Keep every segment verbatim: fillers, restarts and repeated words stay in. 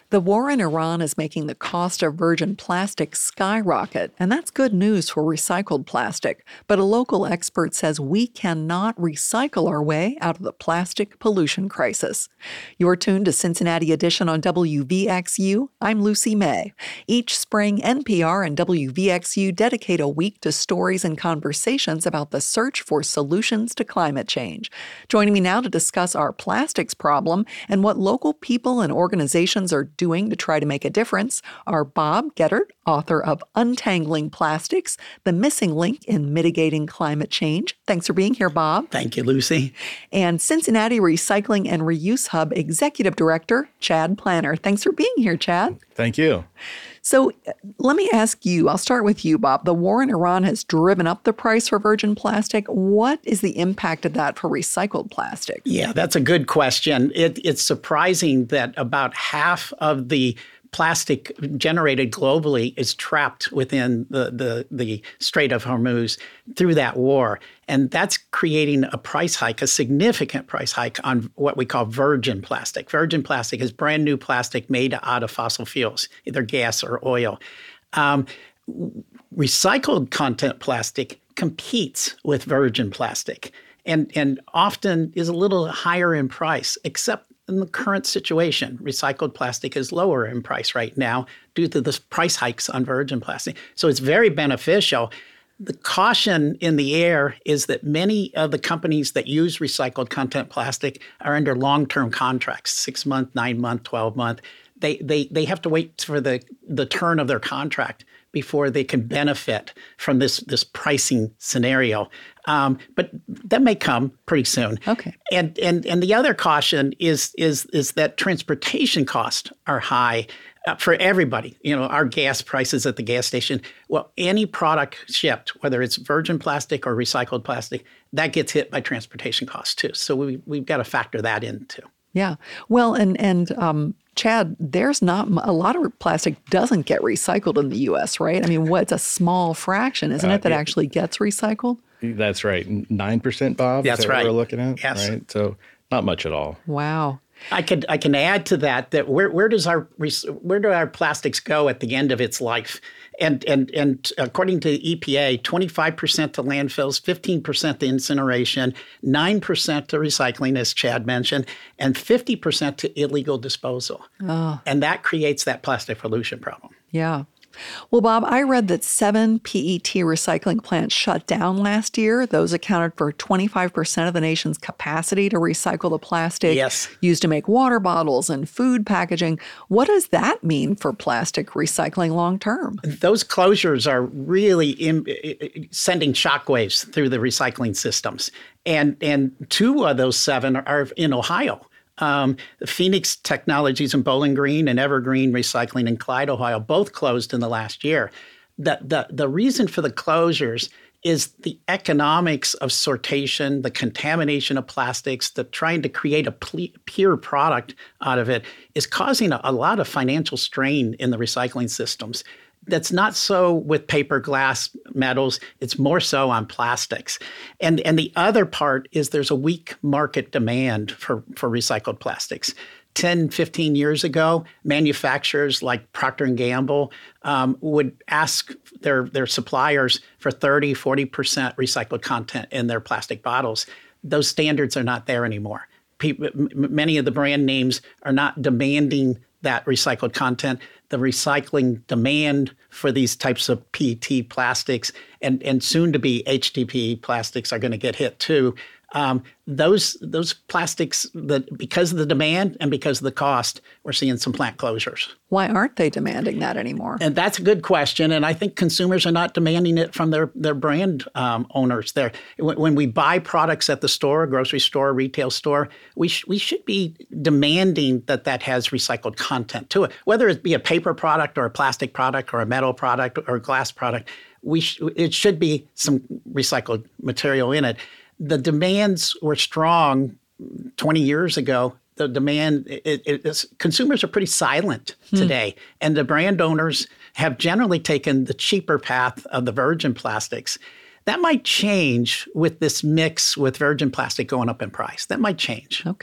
The war in Iran is making the cost of virgin plastic skyrocket, and that's good news for recycled plastic. But a local expert says we cannot recycle our way out of the plastic pollution crisis. You're tuned to Cincinnati Edition on W V X U. I'm Lucy May. Each spring, N P R and W V X U dedicate a week to stories and conversations about the search for solutions to climate change. Joining me now to discuss our plastics problem and what local people and organizations are doing to try to make a difference are Bob Geddert, author of Untangling Plastics, The Missing Link in Mitigating Climate Change. Thanks for being here, Bob. Thank you, Lucy. And Cincinnati Recycling and Reuse Hub Executive Director, Chad Planner. Thanks for being here, Chad. Thank you. So let me ask you, I'll start with you, Bob. The war in Iran has driven up the price for virgin plastic. What is the impact of that for recycled plastic? Yeah, that's a good question. It, it's surprising that about half of the plastic generated globally is trapped within the, the, the Strait of Hormuz through that war. And that's creating a price hike, a significant price hike on what we call virgin plastic. Virgin plastic is brand new plastic made out of fossil fuels, either gas or oil. Um, recycled content plastic competes with virgin plastic and, and often is a little higher in price, except in the current situation. Recycled plastic is lower in price right now due to the price hikes on virgin plastic. So it's very beneficial. The caution in the air is that many of the companies that use recycled content plastic are under long-term contracts, six month, nine month, twelve month. They, they, they have to wait for the, the turn of their contract before they can benefit from this, this pricing scenario. Um, but that may come pretty soon. Okay. And and and the other caution is is is that transportation costs are high uh, for everybody. You know, our gas prices at the gas station. Well, any product shipped, whether it's virgin plastic or recycled plastic, that gets hit by transportation costs too. So we we've got to factor that in too. Yeah. Well, and and um, Chad, there's not a lot of plastic doesn't get recycled in the U S, right? I mean, what's a small fraction, isn't uh, it, that it, actually gets recycled? That's right. nine percent, Bob? That's is that right. What we're looking at? Yes. Right? So not much at all. Wow. I could I can add to that that where where does our where do our plastics go at the end of its life? And and and according to the E P A, twenty-five percent to landfills, fifteen percent to incineration, nine percent to recycling, as Chad mentioned, and fifty percent to illegal disposal. Oh. And that creates that plastic pollution problem. Yeah. Well, Bob, I read that seven P E T recycling plants shut down last year. Those accounted for twenty-five percent of the nation's capacity to recycle the plastic yes. used to make water bottles and food packaging. What does that mean for plastic recycling long term? Those closures are really in, sending shockwaves through the recycling systems. And, and two of those seven are in Ohio. Um, the Phoenix Technologies in Bowling Green and Evergreen Recycling in Clyde, Ohio, both closed in the last year. The, the, the reason for the closures is the economics of sortation, the contamination of plastics, the trying to create a ple- pure product out of it is causing a, a lot of financial strain in the recycling systems. That's not so with paper, glass, metals. It's more so on plastics. And, and the other part is there's a weak market demand for, for recycled plastics. ten, fifteen years ago, manufacturers like Procter and Gamble um, would ask their, their suppliers for thirty, forty percent recycled content in their plastic bottles. Those standards are not there anymore. People, m- many of the brand names are not demanding that recycled content. The recycling demand for these types of P E T plastics and, and soon to be H D P E plastics are going to get hit too. Um, those those plastics, that because of the demand and because of the cost, we're seeing some plant closures. Why aren't they demanding that anymore? And that's a good question. And I think consumers are not demanding it from their, their brand um, owners. There, when we buy products at the store, grocery store, retail store, we sh- we should be demanding that that has recycled content to it, whether it be a paper product or a plastic product or a metal product or a glass product. We sh- it should be some recycled material in it. The demands were strong twenty years ago. The demand, it, it, it's, consumers are pretty silent today. Hmm. And the brand owners have generally taken the cheaper path of the virgin plastics. That might change with this mix with virgin plastic going up in price. That might change. Okay.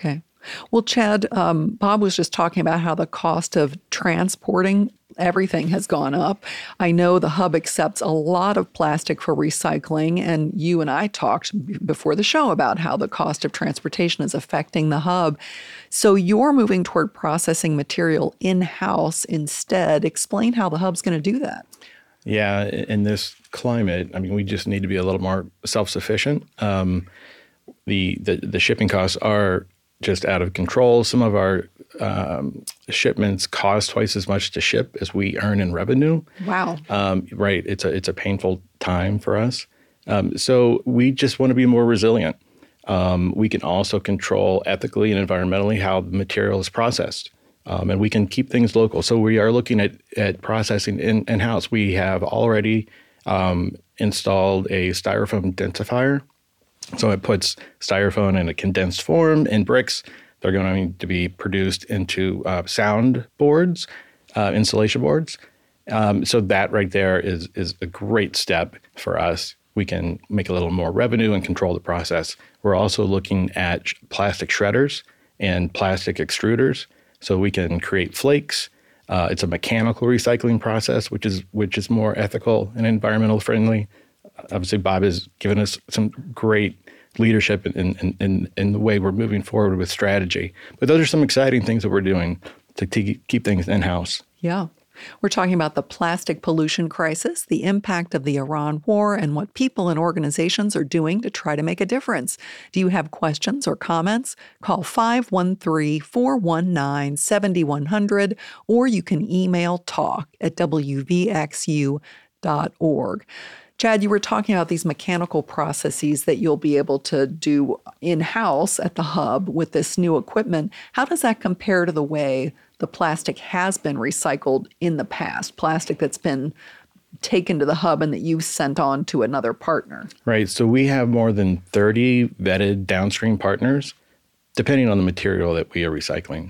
Well, Chad, um, Bob was just talking about how the cost of transporting everything has gone up. I know the hub accepts a lot of plastic for recycling, and you and I talked b- before the show about how the cost of transportation is affecting the hub. So you're moving toward processing material in-house instead. Explain how the hub's going to do that. Yeah, in this climate, I mean, we just need to be a little more self-sufficient. Um, the, the the shipping costs are just out of control. Some of our um, shipments cost twice as much to ship as we earn in revenue. Wow. Um, right. It's a it's a painful time for us. Um, so we just want to be more resilient. Um, we can also control ethically and environmentally how the material is processed. Um, and we can keep things local. So we are looking at, at processing in, in-house. We have already um, installed a styrofoam densifier. So it puts styrofoam in a condensed form in bricks. They're going to be produced into uh, sound boards, uh, insulation boards. Um, so that right there is is a great step for us. We can make a little more revenue and control the process. We're also looking at sh- plastic shredders and plastic extruders, so we can create flakes. Uh, it's a mechanical recycling process, which is which is more ethical and environmental friendly. Obviously, Bob has given us some great leadership in, in, in, in the way we're moving forward with strategy. But those are some exciting things that we're doing to, to keep things in-house. Yeah. We're talking about the plastic pollution crisis, the impact of the Iran war, and what people and organizations are doing to try to make a difference. Do you have questions or comments? Call five one three, four one nine, seven one zero zero, or you can email talk at w v x u dot org. Chad, you were talking about these mechanical processes that you'll be able to do in-house at the hub with this new equipment. How does that compare to the way the plastic has been recycled in the past, plastic that's been taken to the hub and that you've sent on to another partner? Right. So we have more than thirty vetted downstream partners, depending on the material that we are recycling.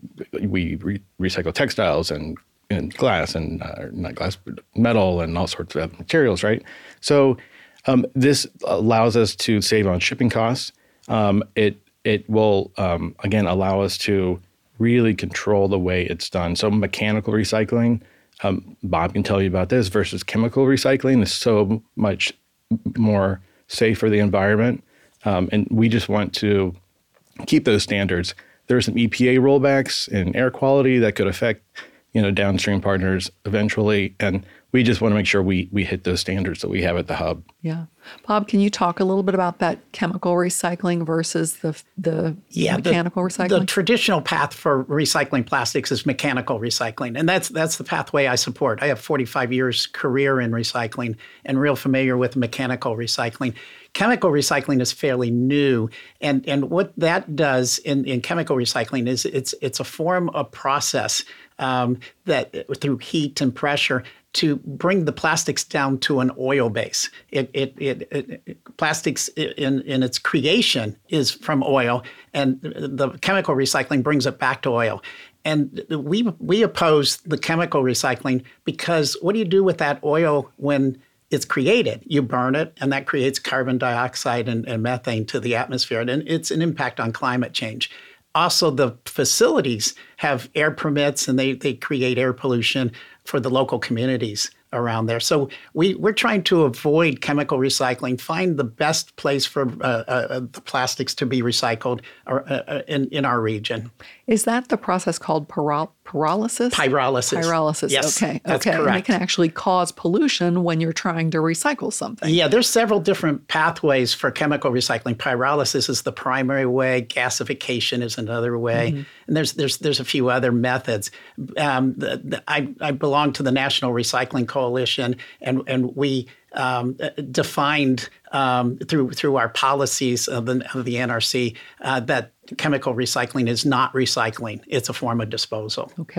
We re- recycle textiles and and glass and uh, not glass, but metal and all sorts of other materials, right? So um, this allows us to save on shipping costs. Um, it it will, um, again, allow us to really control the way it's done. So mechanical recycling, um, Bob can tell you about this, versus chemical recycling is so much more safe for the environment. Um, and we just want to keep those standards. There are some E P A rollbacks in air quality that could affect you know, downstream partners eventually. And we just want to make sure we we hit those standards that we have at the hub. Yeah. Bob, can you talk a little bit about that chemical recycling versus the the yeah, mechanical the, recycling? The traditional path for recycling plastics is mechanical recycling. And that's that's the pathway I support. I have forty-five years career in recycling and real familiar with mechanical recycling. Chemical recycling is fairly new. And, and what that does in, in chemical recycling is it's it's a form of process um, that through heat and pressure to bring the plastics down to an oil base. It, it, it, it, plastics in, in its creation is from oil, and the chemical recycling brings it back to oil. And we we oppose the chemical recycling because what do you do with that oil when it's created? You burn it, and that creates carbon dioxide and, and methane to the atmosphere, and it's an impact on climate change. Also, the facilities have air permits, and they, they create air pollution for the local communities around there. So we, we're trying to avoid chemical recycling, find the best place for uh, uh, the plastics to be recycled or, uh, in, in our region. Is that the process called pyro- pyrolysis? Pyrolysis. Pyrolysis, yes, okay. That's okay. correct. And it can actually cause pollution when you're trying to recycle something. Yeah, there's several different pathways for chemical recycling. Pyrolysis is the primary way. Gasification is another way. Mm-hmm. And there's there's there's a few other methods. Um, the, the, I, I belong to the National Recycling Coalition, and, and we um, defined um, through through our policies of the, of the N R C uh, that chemical recycling is not recycling. It's a form of disposal. Okay.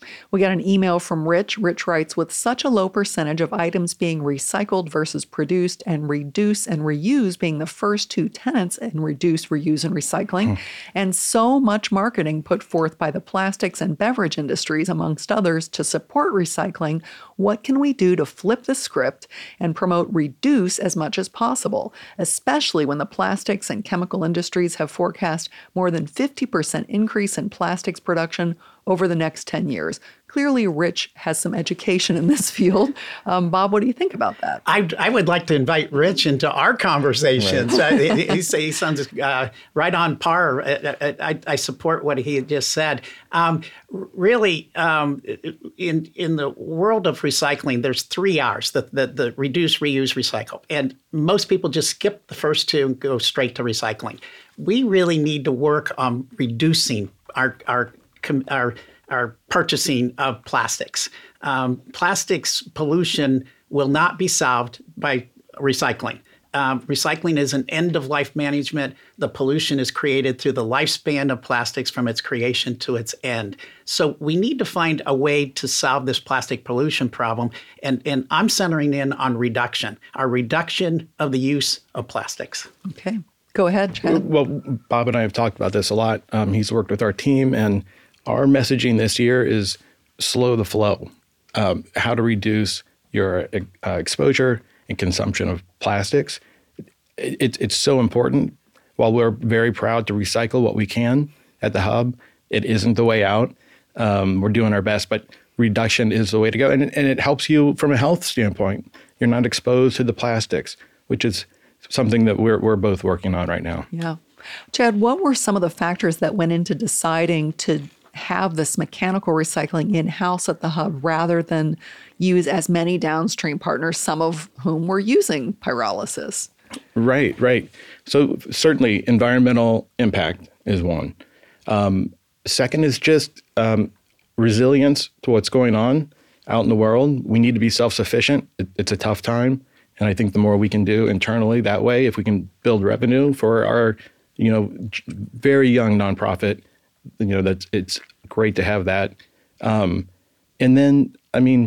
We got an email from Rich. Rich writes, with such a low percentage of items being recycled versus produced, and reduce and reuse being the first two tenets in reduce, reuse, and recycling, hmm. and so much marketing put forth by the plastics and beverage industries, amongst others, to support recycling, what can we do to flip the script and promote reduce as much as possible, especially when the plastics and chemical industries have forecast more than fifty percent increase in plastics production over the next ten years? Clearly, Rich has some education in this field. Um, Bob, what do you think about that? I, I would like to invite Rich into our conversations. Right. uh, he, he sounds uh, right on par. I, I, I support what he just said. Um, really, um, in in the world of recycling, there's three R's, the, the, the reduce, reuse, recycle. And most people just skip the first two and go straight to recycling. We really need to work on reducing our our our our purchasing of plastics. Um, plastics pollution will not be solved by recycling. Um, recycling is an end-of-life management. The pollution is created through the lifespan of plastics from its creation to its end. So we need to find a way to solve this plastic pollution problem. And, and I'm centering in on reduction, our reduction of the use of plastics. Okay. Go ahead, Chad. Well, Bob and I have talked about this a lot. Um, he's worked with our team, and our messaging this year is slow the flow, um, how to reduce your uh, exposure and consumption of plastics. It, it, it's so important. While we're very proud to recycle what we can at the hub, it isn't the way out. Um, we're doing our best, but reduction is the way to go. And, and it helps you from a health standpoint. You're not exposed to the plastics, which is something that we're we're both working on right now. Yeah. Chad, what were some of the factors that went into deciding to have this mechanical recycling in-house at the hub rather than use as many downstream partners, some of whom were using pyrolysis? Right, right. So certainly environmental impact is one. Um, second is just um, resilience to what's going on out in the world. We need to be self-sufficient. It, it's a tough time. And I think the more we can do internally that way, if we can build revenue for our, you know, very young nonprofit, you know, that's it's great to have that. Um, and then, I mean,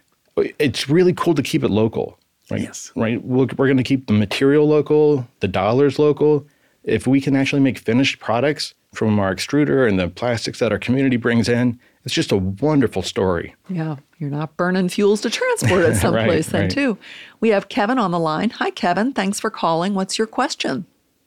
it's really cool to keep it local, right? Yes. Right. We're, we're going to keep the material local, the dollars local. If we can actually make finished products from our extruder and the plastics that our community brings in, it's just a wonderful story. Yeah, you're not burning fuels to transport it someplace right, then right. too. We have Kevin on the line. Hi, Kevin. Thanks for calling. What's your question?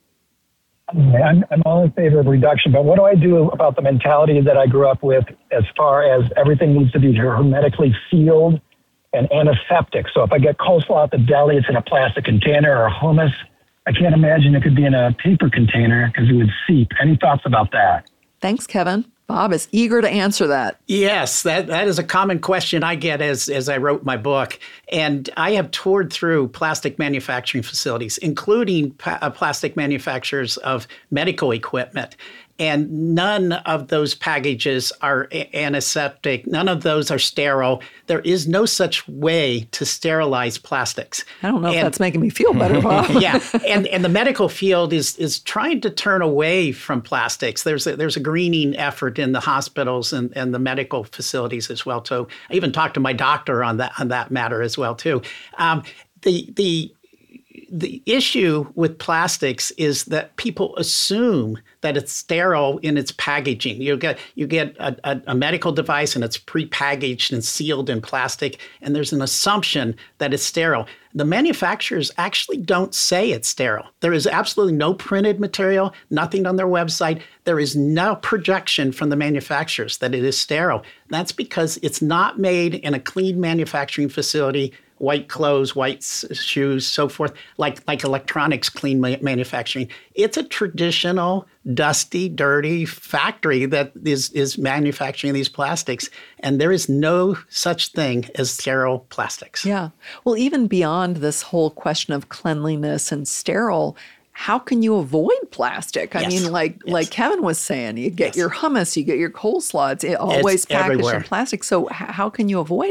I'm, I'm all in favor of reduction, but what do I do about the mentality that I grew up with as far as everything needs to be hermetically sealed and antiseptic? So if I get coleslaw at the deli, it's in a plastic container, or hummus. I can't imagine it could be in a paper container because it would seep. Any thoughts about that? Thanks, Kevin. Bob is eager to answer that. Yes, that, that is a common question I get as, as I wrote my book. And I have toured through plastic manufacturing facilities, including pa- plastic manufacturers of medical equipment. And none of those packages are a- antiseptic. None of those are sterile. There is no such way to sterilize plastics. I don't know and, if that's making me feel better, Bob. yeah, and and the medical field is is trying to turn away from plastics. There's a, there's a greening effort in the hospitals and, and the medical facilities as well too. I even talked to my doctor on that on that matter as well too. Um, the the The issue with plastics is that people assume that it's sterile in its packaging. You get you get a, a, a medical device and it's pre-packaged and sealed in plastic, and there's an assumption that it's sterile. The manufacturers actually don't say it's sterile. There is absolutely no printed material, nothing on their website. There is no projection from the manufacturers that it is sterile. That's because it's not made in a clean manufacturing facility, white clothes, white shoes, so forth, like, like electronics clean ma- manufacturing. It's a traditional, dusty, dirty factory that is, is manufacturing these plastics. And there is no such thing as sterile plastics. Yeah. Well, even beyond this whole question of cleanliness and sterile, how can you avoid plastic? I yes. mean, like yes. like Kevin was saying, you get yes. your hummus, you get your coleslaw. It's always it's packaged everywhere. in plastic. So h- how can you avoid it?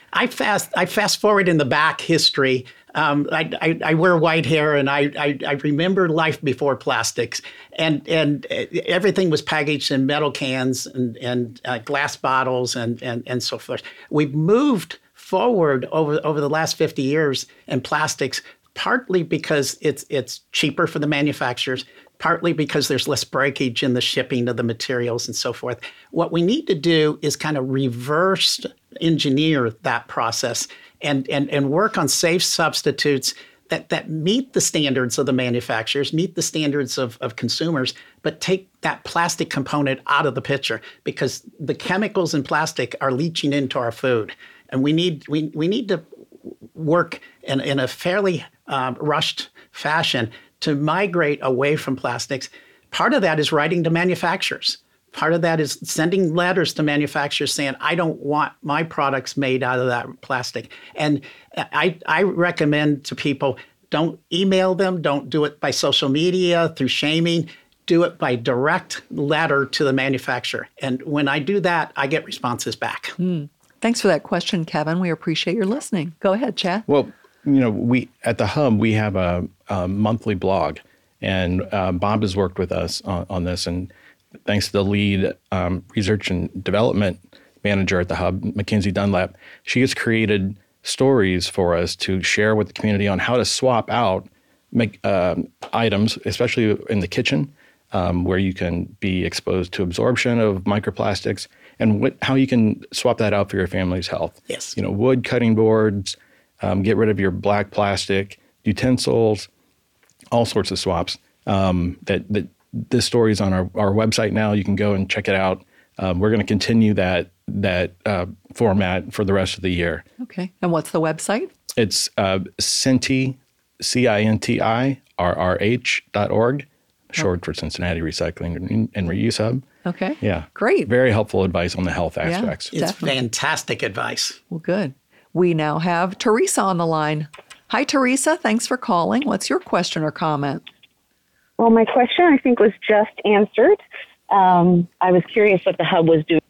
I fast I fast forward in the back history. Um, I, I, I wear white hair, and I, I, I remember life before plastics, and and everything was packaged in metal cans and and uh, glass bottles and and and so forth. We've moved forward over over the last fifty years in plastics, partly because it's it's cheaper for the manufacturers, partly because there's less breakage in the shipping of the materials and so forth. What we need to do is kind of reverse engineer that process and, and, and work on safe substitutes that, that meet the standards of the manufacturers, meet the standards of, of consumers, but take that plastic component out of the picture, because the chemicals in plastic are leaching into our food. And we need we, we need to work in, in a fairly um, rushed fashion to migrate away from plastics. Part of that is writing to manufacturers. Part of that is sending letters to manufacturers saying, I don't want my products made out of that plastic. And I, I recommend to people, don't email them, don't do it by social media, through shaming, do it by direct letter to the manufacturer. And when I do that, I get responses back. Mm. Thanks for that question, Kevin. We appreciate your listening. Go ahead, Chad. Well, you know, we at the Hub, we have a, a monthly blog, and uh, Bob has worked with us on, on this, and thanks to the lead um, research and development manager at the Hub, Mackenzie Dunlap, she has created stories for us to share with the community on how to swap out make, uh, items, especially in the kitchen, um, where you can be exposed to absorption of microplastics, and what, how you can swap that out for your family's health. Yes. You know, wood cutting boards, um, get rid of your black plastic, utensils, all sorts of swaps. Um, that that this story is on our, our website now. You can go and check it out. Um, we're going to continue that that uh, format for the rest of the year. Okay. And what's the website? It's uh, Cinti, C I N T I R R H dot org, short oh. for Cincinnati Recycling and, and Reuse Hub. Okay. Yeah. Great. Very helpful advice on the health aspects. Yeah, it's Definitely. fantastic advice. Well, good. We now have Teresa on the line. Hi, Teresa. Thanks for calling. What's your question or comment? Well, my question, I think, was just answered. Um, I was curious what the Hub was doing.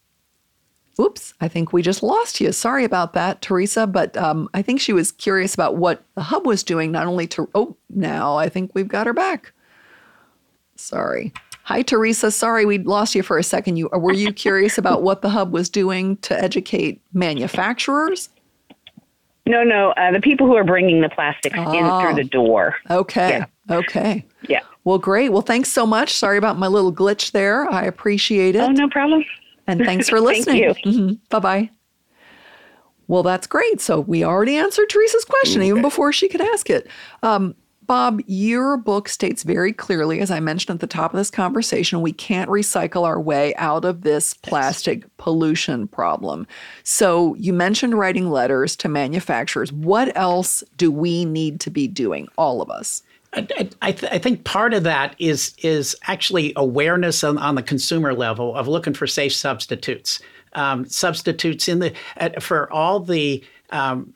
Oops, I think we just lost you. Sorry about that, Teresa, but um, I think she was curious about what the Hub was doing, not only to, oh, now I think we've got her back. Sorry. Hi, Teresa. Sorry we lost you for a second. You Were you curious about what the Hub was doing to educate manufacturers? No, no, uh, the people who are bringing the plastics oh. in through the door. Okay, yeah. okay. Yeah. Well, great. Well, thanks so much. Sorry about my little glitch there. I appreciate it. Oh, no problem. And thanks for listening. Thank you. Mm-hmm. Bye-bye. Well, that's great. So we already answered Teresa's question even before she could ask it. Um, Bob, your book states very clearly, as I mentioned at the top of this conversation, we can't recycle our way out of this plastic pollution problem. So you mentioned writing letters to manufacturers. What else do we need to be doing, all of us? I, I, th- I think part of that is is actually awareness on, on the consumer level of looking for safe substitutes. Um, substitutes in the uh, for all the um,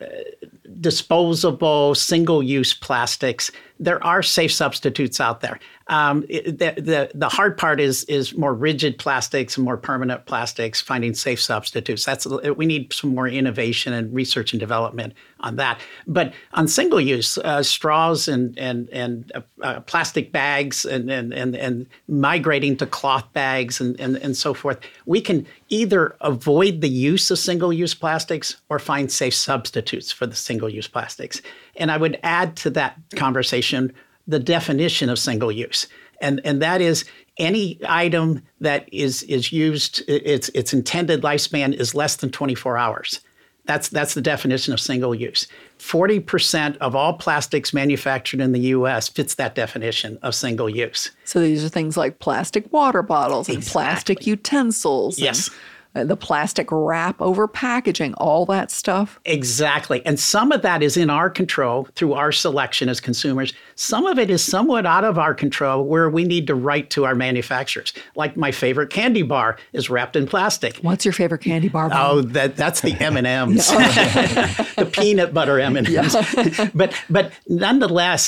disposable single-use plastics. There are safe substitutes out there. Um, it, the, the the hard part is is more rigid plastics and more permanent plastics. Finding safe substitutes. That's we need some more innovation and research and development on that. But on single-use uh, straws and and and uh, uh, plastic bags and, and and and migrating to cloth bags and, and and so forth, we can either avoid the use of single-use plastics or find safe substitutes for the single-use plastics. And I would add to that conversation the definition of single use. And, and that is any item that is, is used, its, its intended lifespan is less than twenty-four hours. That's, that's the definition of single use. forty percent of all plastics manufactured in the U S fits that definition of single use. So these are things like plastic water bottles and Exactly. plastic utensils. Yes. And the plastic wrap over packaging, all that stuff. Exactly. And some of that is in our control through our selection as consumers. Some of it is somewhat out of our control where we need to write to our manufacturers. Like my favorite candy bar is wrapped in plastic. What's your favorite candy bar? Bob? Oh, that that's the M and M's, the peanut butter M and M's. Yeah. but but nonetheless,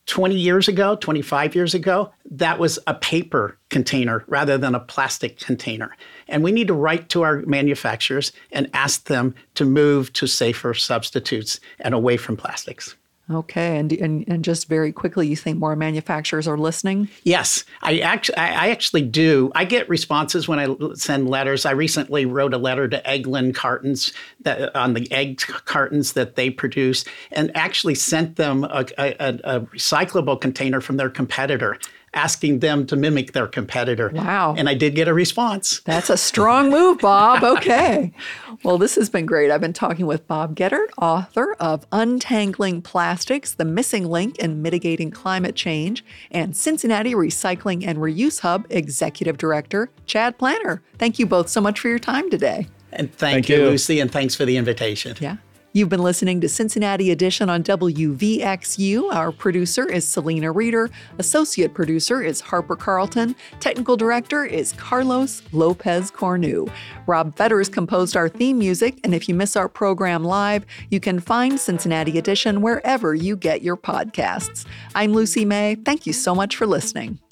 twenty years ago, twenty-five years ago, that was a paper container rather than a plastic container. And we need to write to our manufacturers and ask them to move to safer substitutes and away from plastics. Okay, and, and and just very quickly, you think more manufacturers are listening? Yes, I actually, I actually do. I get responses when I send letters. I recently wrote a letter to Eggland cartons that, on the egg cartons that they produce, and actually sent them a, a, a recyclable container from their competitor, asking them to mimic their competitor. Wow. And I did get a response. That's a strong move, Bob. Okay. Well, this has been great. I've been talking with Bob Geddert, author of Untangling Plastics, The Missing Link in Mitigating Climate Change, and Cincinnati Recycling and Reuse Hub Executive Director, Chad Planter. Thank you both so much for your time today. And thank, Thank you, you, Lucy, and thanks for the invitation. Yeah. You've been listening to Cincinnati Edition on W V X U. Our producer is Selena Reeder. Associate producer is Harper Carlton. Technical director is Carlos Lopez Cornu. Rob Fetters composed our theme music, and if you miss our program live, you can find Cincinnati Edition wherever you get your podcasts. I'm Lucy May. Thank you so much for listening.